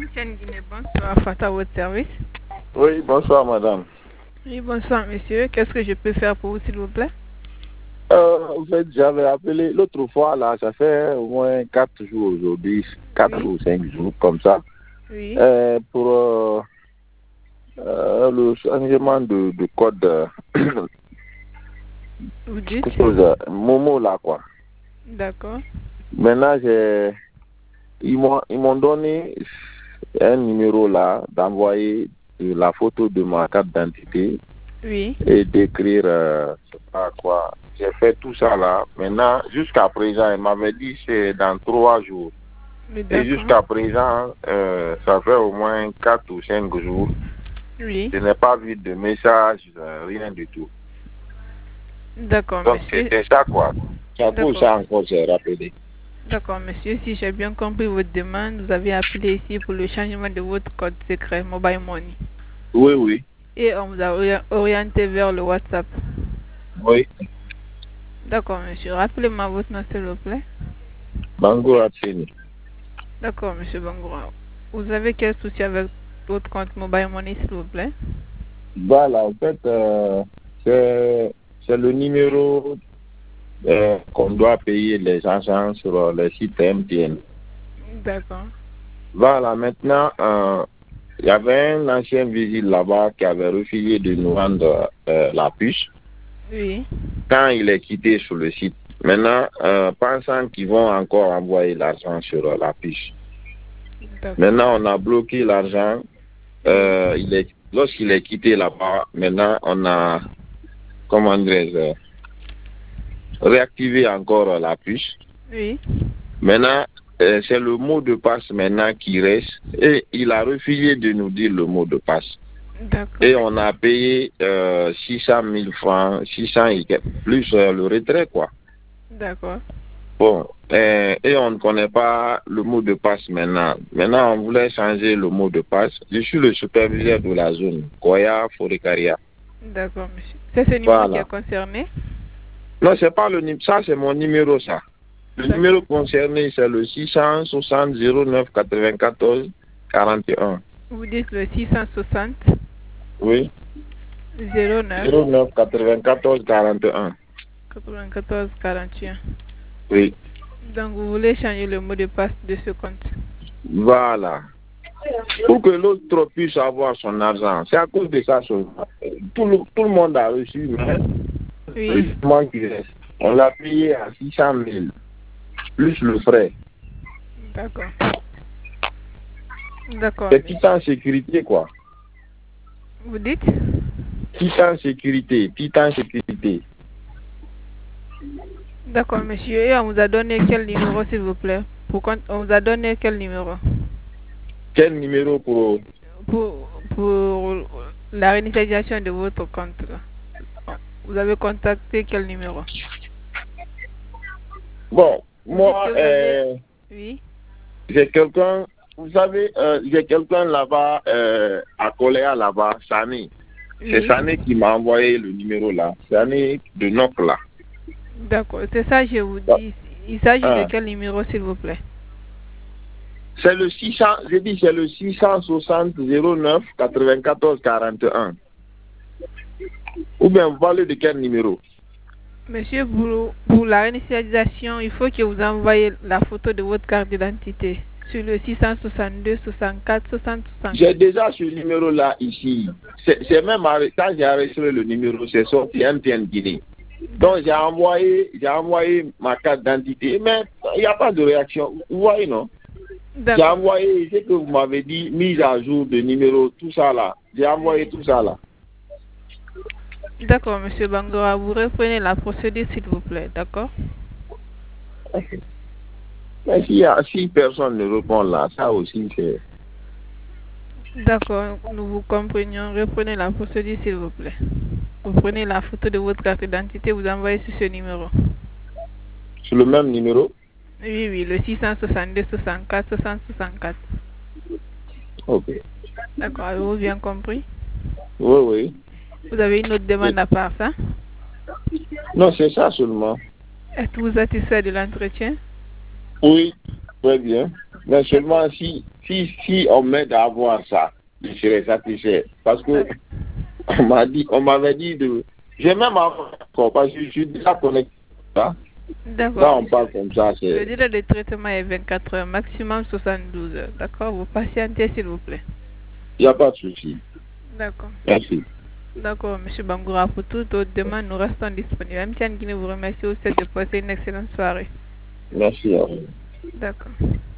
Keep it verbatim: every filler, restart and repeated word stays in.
M T N Guinée, bonsoir, Fata, votre service. Oui, bonsoir madame. Oui, bonsoir monsieur. Qu'est-ce que je peux faire pour vous, s'il vous plaît? Euh, en fait, j'avais appelé l'autre fois, là, ça fait au moins quatre jours aujourd'hui, quatre Oui. ou cinq jours, comme ça, Oui. euh, pour euh, euh, le changement de, de code, euh, Vous dites? quelque chose, euh, Momo, là, quoi. D'accord. Maintenant, j'ai, ils m'ont, ils m'ont donné un numéro, là, d'envoyer la photo de ma carte d'identité Oui. et d'écrire, euh, je sais pas quoi. J'ai fait tout ça là. Maintenant, jusqu'à présent, il m'avait dit c'est dans trois jours. Oui, Et d'accord. jusqu'à présent, euh, ça fait au moins quatre ou cinq jours. Oui. Je n'ai pas vu de message, euh, rien du tout. D'accord, Donc monsieur. c'était ça quoi. C'est pour D'accord. ça encore j'ai rappelé. D'accord, monsieur. Si j'ai bien compris votre demande, vous avez appelé ici pour le changement de votre code secret Mobile Money. Oui, oui. Et on vous a ori- orienté vers le WhatsApp. Oui. D'accord, monsieur. Rappelez-moi votre nom, s'il vous plaît. Bango Atsini. D'accord, monsieur Bangoura. Vous avez quel souci avec votre compte Mobile Money, s'il vous plaît? Voilà, en fait, euh, c'est, c'est le numéro euh, qu'on doit payer les agents sur le site M T N. D'accord. Voilà, maintenant, euh, il y avait un ancien vigile là-bas qui avait refusé de nous rendre euh, la puce Oui. quand il est quitté sur le site. Maintenant, euh, pensant qu'ils vont encore envoyer l'argent sur euh, la puce. D'accord. Maintenant, on a bloqué l'argent. Euh, il est, lorsqu'il est quitté là-bas, maintenant, on a, comment dirais-je, euh, réactivé encore euh, la puce. Oui. Maintenant, euh, c'est le mot de passe maintenant qui reste et il a refusé de nous dire le mot de passe. D'accord. Et on a payé euh, six cent mille francs, six cents et quelques, plus euh, le retrait, quoi. D'accord. Bon, euh, et on ne connaît pas le mot de passe maintenant. Maintenant, on voulait changer le mot de passe. Je suis le superviseur de la zone, Koya Forikaria. D'accord, monsieur. C'est ce numéro qui Voilà. est concerné? Non, c'est pas le numéro, ça c'est mon numéro, ça. Le D'accord. numéro concerné, c'est le six cent soixante zéro neuf quatre-vingt-quatorze quarante et un. Vous dites le six cent soixante Oui. zéro neuf zéro neuf quatre-vingt-quatorze quarante et un. quatre-vingt-quatorze quarante et un. Oui. Donc, vous voulez changer le mot de passe de ce compte? Voilà. Pour que l'autre puisse avoir son argent. C'est à cause de ça seulement. Tout le, tout le monde a reçu, mais Oui. justement qui reste. On l'a payé à six cent mille, plus le frais. D'accord. D'accord. C'est tout en sécurité, quoi. Vous dites? Tout en sécurité, tout en sécurité. D'accord, monsieur. Et on vous a donné quel numéro, s'il vous plaît? Pour quand on vous a donné quel numéro? Quel numéro pour... Pour, pour la réinitialisation de votre compte, là. Vous avez contacté quel numéro? Bon, Vous moi, dites que vous avez... euh, Oui. j'ai quelqu'un, vous savez, euh, j'ai quelqu'un là-bas, euh, à Coléa là-bas, Sani. C'est Oui. Sani qui m'a envoyé le numéro là. Sani de Noc là. D'accord, c'est ça je vous dis. Il s'agit de Ah. quel numéro, s'il vous plaît? C'est le six cents, j'ai dit c'est le six cent soixante zéro neuf quatre-vingt-quatorze quarante et un. Ou bien vous parlez de quel numéro? Monsieur, pour, pour la réinitialisation, il faut que vous envoyez la photo de votre carte d'identité sur le six cent soixante-deux soixante-quatre soixante soixante. J'ai déjà ce numéro-là ici. C'est même arrêt, quand j'ai arrêté le numéro, c'est sorti M T N Guinée. Donc j'ai envoyé, j'ai envoyé ma carte d'identité, mais il n'y a pas de réaction. Vous voyez, non? J'ai envoyé ce que vous m'avez dit, mise à jour de numéro, tout ça là. J'ai envoyé tout ça là. D'accord, monsieur Bangora, vous reprenez la procédure, s'il vous plaît, d'accord? Mais si, si personne ne répond là, ça aussi c'est... D'accord, nous vous comprenions. Reprenez la procédure, s'il vous plaît. Vous prenez la photo de votre carte d'identité, vous envoyez sur ce numéro. Sur le même numéro? Oui, oui, le six cent soixante-deux soixante-quatre soixante soixante-quatre. Ok. D'accord, avez-vous bien compris? Oui, oui. Vous avez une autre demande à part ça? Non, c'est ça seulement. Est-ce que vous êtes satisfait de l'entretien? Oui, très bien. Mais seulement si si, si on m'aide à avoir ça, je serais satisfait. Parce que on m'a dit, on m'avait dit de. J'ai même encore, parce que je suis déjà connecté. Hein? D'accord. Là, on parle comme ça. Le délai de traitement est vingt-quatre heures, maximum soixante-douze heures. D'accord? Vous patientez, s'il vous plaît. Il n'y a pas de souci. D'accord. Merci. D'accord, M. Bangoura. Pour toute autre demande, nous restons disponibles. M. Tian Guinée vous remercie aussi de passer une excellente soirée. Merci à vous. D'accord.